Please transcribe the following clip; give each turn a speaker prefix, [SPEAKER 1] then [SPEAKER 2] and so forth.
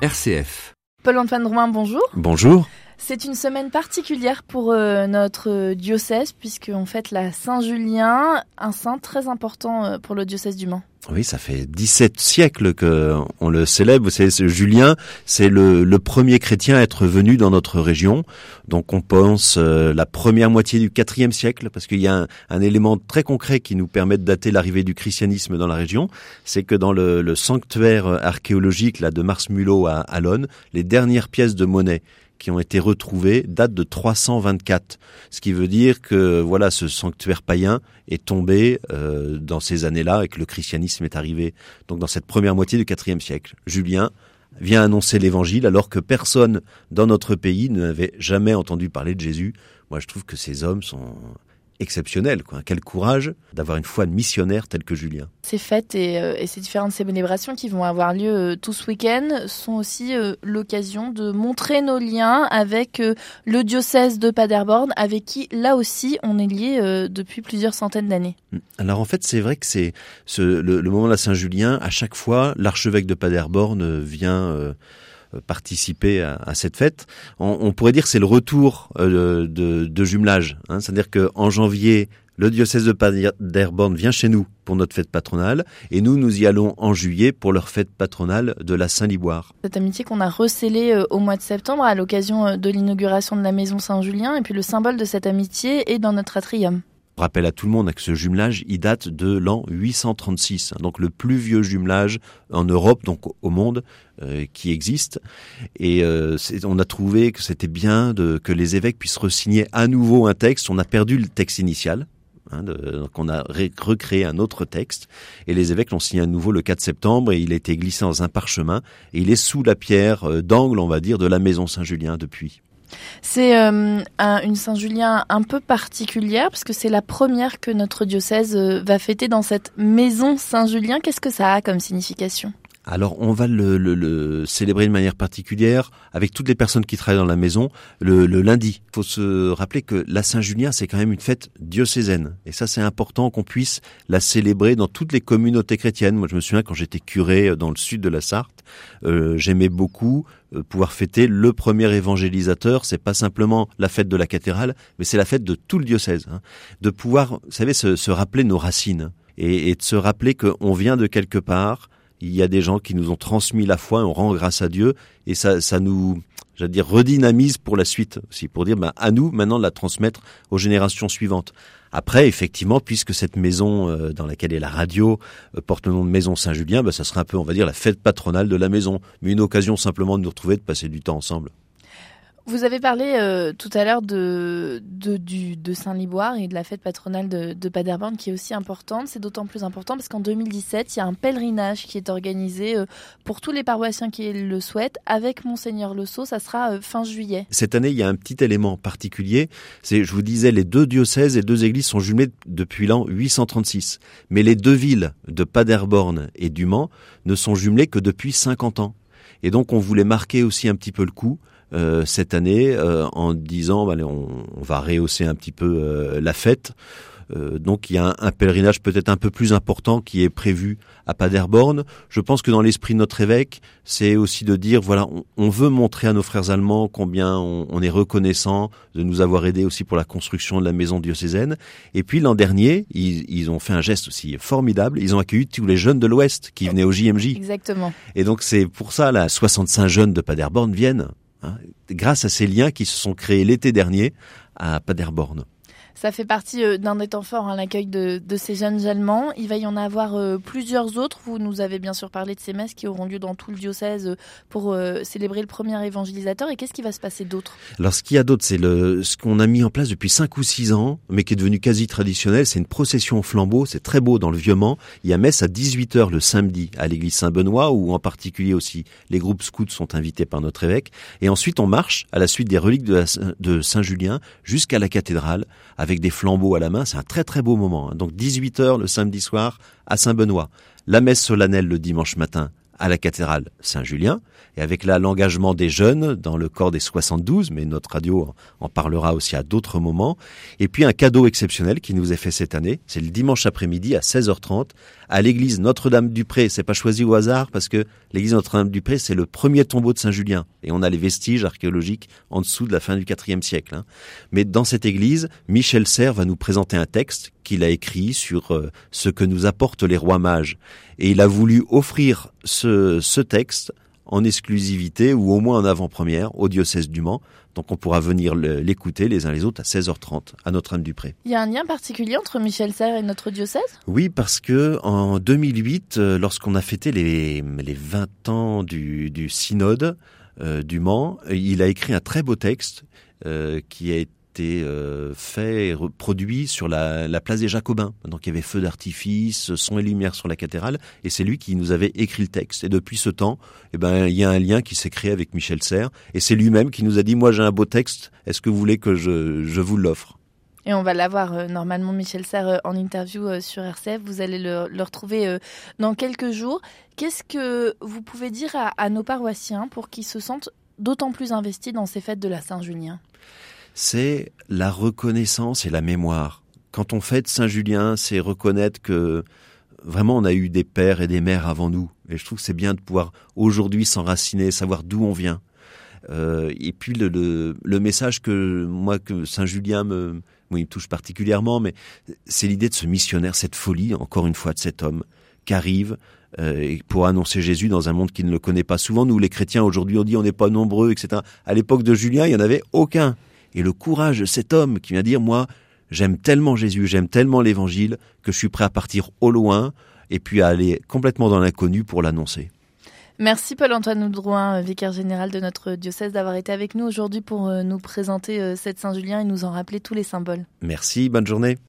[SPEAKER 1] RCF.
[SPEAKER 2] Paul-Antoine Drouin, bonjour.
[SPEAKER 1] Bonjour.
[SPEAKER 2] C'est une semaine particulière pour notre diocèse puisqu'on fête la Saint-Julien, un saint très important pour le diocèse du Mans.
[SPEAKER 1] Oui, ça fait 17 siècles qu'on le célèbre. C'est Julien, c'est le premier chrétien à être venu dans notre région. Donc on pense la première moitié du IVe siècle, parce qu'il y a un élément très concret qui nous permet de dater l'arrivée du christianisme dans la région. C'est que dans le sanctuaire archéologique là, de Mars-Mulhouse à Allonne, les dernières pièces de monnaie qui ont été retrouvées datent de 324. Ce qui veut dire que voilà, ce sanctuaire païen est tombé dans ces années-là et que le christianisme est arrivé donc dans cette première moitié du IVe siècle. Julien vient annoncer l'évangile alors que personne dans notre pays n'avait jamais entendu parler de Jésus. Moi, je trouve que ces hommes sont exceptionnels, quoi. Quel courage d'avoir une foi de missionnaire tel que Julien.
[SPEAKER 2] Ces fêtes et ces différentes célébrations qui vont avoir lieu tout ce week-end sont aussi l'occasion de montrer nos liens avec le diocèse de Paderborn, avec qui, là aussi, on est lié depuis plusieurs centaines d'années.
[SPEAKER 1] Alors en fait, c'est vrai que c'est le moment de la Saint-Julien, à chaque fois, l'archevêque de Paderborn vient participer à cette fête. On pourrait dire que c'est le retour de jumelage. C'est-à-dire qu'en janvier, le diocèse de Paderborn vient chez nous pour notre fête patronale et nous y allons en juillet pour leur fête patronale de la Saint-Liboire.
[SPEAKER 2] Cette amitié qu'on a recélée au mois de septembre à l'occasion de l'inauguration de la maison Saint-Julien, et puis le symbole de cette amitié est dans notre atrium.
[SPEAKER 1] Je rappelle à tout le monde que ce jumelage, il date de l'an 836, donc le plus vieux jumelage en Europe, donc au monde, qui existe. Et on a trouvé que c'était bien que les évêques puissent resigner à nouveau un texte. On a perdu le texte initial, donc on a recréé un autre texte. Et les évêques l'ont signé à nouveau le 4 septembre et il a été glissé dans un parchemin. Et il est sous la pierre d'angle, on va dire, de la maison Saint-Julien depuis.
[SPEAKER 2] C'est une Saint-Julien un peu particulière parce que c'est la première que notre diocèse va fêter dans cette maison Saint-Julien. Qu'est-ce que ça a comme signification ?
[SPEAKER 1] Alors on va le célébrer de manière particulière avec toutes les personnes qui travaillent dans la maison le lundi. Il faut se rappeler que la Saint-Julien, c'est quand même une fête diocésaine. Et ça, c'est important qu'on puisse la célébrer dans toutes les communautés chrétiennes. Moi, je me souviens quand j'étais curé dans le sud de la Sarthe, j'aimais beaucoup pouvoir fêter le premier évangélisateur. C'est pas simplement la fête de la cathédrale, mais c'est la fête de tout le diocèse. De pouvoir, vous savez, se rappeler nos racines et de se rappeler qu'on vient de quelque part. Il y a des gens qui nous ont transmis la foi, on rend grâce à Dieu et ça nous, j'allais dire, redynamise pour la suite aussi, pour dire à nous maintenant de la transmettre aux générations suivantes. Après, effectivement, puisque cette maison dans laquelle est la radio porte le nom de Maison Saint-Julien, ça sera un peu, on va dire, la fête patronale de la maison, mais une occasion simplement de nous retrouver, de passer du temps ensemble.
[SPEAKER 2] Vous avez parlé tout à l'heure de Saint-Liboire et de la fête patronale de Paderborn qui est aussi importante. C'est d'autant plus important parce qu'en 2017, il y a un pèlerinage qui est organisé pour tous les paroissiens qui le souhaitent avec Monseigneur Le Sceau. Ça sera fin juillet.
[SPEAKER 1] Cette année, il y a un petit élément particulier. C'est, je vous disais, les deux diocèses et deux églises sont jumelées depuis l'an 836. Mais les deux villes de Paderborn et du Mans ne sont jumelées que depuis 50 ans. Et donc, on voulait marquer aussi un petit peu le coup. Cette année en disant on va rehausser un petit peu la fête. Donc il y a un pèlerinage peut-être un peu plus important qui est prévu à Paderborn. Je pense que dans l'esprit de notre évêque, c'est aussi de dire voilà, on veut montrer à nos frères allemands combien on est reconnaissant de nous avoir aidés aussi pour la construction de la maison diocésaine. Et puis l'an dernier, ils ont fait un geste aussi formidable. Ils ont accueilli tous les jeunes de l'Ouest qui venaient au JMJ.
[SPEAKER 2] Exactement.
[SPEAKER 1] Et donc c'est pour ça, là, 65 jeunes de Paderborn viennent. Grâce à ces liens qui se sont créés l'été dernier à Paderborn.
[SPEAKER 2] Ça fait partie d'un des temps forts, l'accueil de ces jeunes Allemands. Il va y en avoir plusieurs autres. Vous nous avez bien sûr parlé de ces messes qui auront lieu dans tout le diocèse pour célébrer le premier évangélisateur. Et qu'est-ce qui va se passer d'autre ?
[SPEAKER 1] Alors ce qu'il y a d'autre, c'est ce qu'on a mis en place depuis 5 ou 6 ans, mais qui est devenu quasi traditionnel. C'est une procession au flambeau. C'est très beau dans le Vieux-Mans. Il y a messe à 18h le samedi à l'église Saint-Benoît, où en particulier aussi les groupes scouts sont invités par notre évêque. Et ensuite on marche à la suite des reliques de Saint-Julien jusqu'à la cathédrale avec des flambeaux à la main. C'est un très très beau moment. Donc 18h le samedi soir à Saint-Benoît. La messe solennelle le dimanche matin à la cathédrale Saint-Julien, et avec là l'engagement des jeunes dans le corps des 72, mais notre radio en parlera aussi à d'autres moments. Et puis un cadeau exceptionnel qui nous est fait cette année, c'est le dimanche après-midi à 16h30 à l'église Notre-Dame-du-Pré. C'est pas choisi au hasard parce que l'église Notre-Dame-du-Pré, c'est le premier tombeau de Saint-Julien. Et on a les vestiges archéologiques en dessous de la fin du IVe siècle. Mais dans cette église, Michel Serres va nous présenter un texte qu'il a écrit sur ce que nous apportent les rois mages. Et il a voulu offrir ce texte en exclusivité ou au moins en avant-première au diocèse du Mans. Donc on pourra venir l'écouter les uns les autres à 16h30 à Notre-Dame-du-Pré.
[SPEAKER 2] Il y a un lien particulier entre Michel Serres et notre diocèse ?
[SPEAKER 1] Oui, parce que en 2008, lorsqu'on a fêté les 20 ans du synode du Mans, il a écrit un très beau texte qui a été fait et produit sur la place des Jacobins. Donc il y avait feu d'artifice, son et lumière sur la cathédrale, et c'est lui qui nous avait écrit le texte. Et depuis ce temps, il y a un lien qui s'est créé avec Michel Serres, et c'est lui-même qui nous a dit « Moi j'ai un beau texte, est-ce que vous voulez que je vous l'offre ?»
[SPEAKER 2] Et on va l'avoir normalement, Michel Serres, en interview sur RCF. Vous allez le retrouver dans quelques jours. Qu'est-ce que vous pouvez dire à nos paroissiens pour qu'ils se sentent d'autant plus investis dans ces fêtes de la Saint-Julien ?
[SPEAKER 1] C'est la reconnaissance et la mémoire. Quand on fête Saint-Julien, c'est reconnaître que vraiment on a eu des pères et des mères avant nous. Et je trouve que c'est bien de pouvoir aujourd'hui s'enraciner, savoir d'où on vient. Et puis le message que Saint-Julien il me touche particulièrement, mais c'est l'idée de ce missionnaire, cette folie, encore une fois, de cet homme qui arrive pour annoncer Jésus dans un monde qui ne le connaît pas. Souvent, nous les chrétiens, aujourd'hui, on dit on n'est pas nombreux, etc. À l'époque de Julien, il n'y en avait aucun. Et le courage de cet homme qui vient dire, moi, j'aime tellement Jésus, j'aime tellement l'évangile, que je suis prêt à partir au loin et puis à aller complètement dans l'inconnu pour l'annoncer.
[SPEAKER 2] Merci Paul-Antoine Drouin, vicaire général de notre diocèse, d'avoir été avec nous aujourd'hui pour nous présenter cette Saint-Julien et nous en rappeler tous les symboles.
[SPEAKER 1] Merci, bonne journée.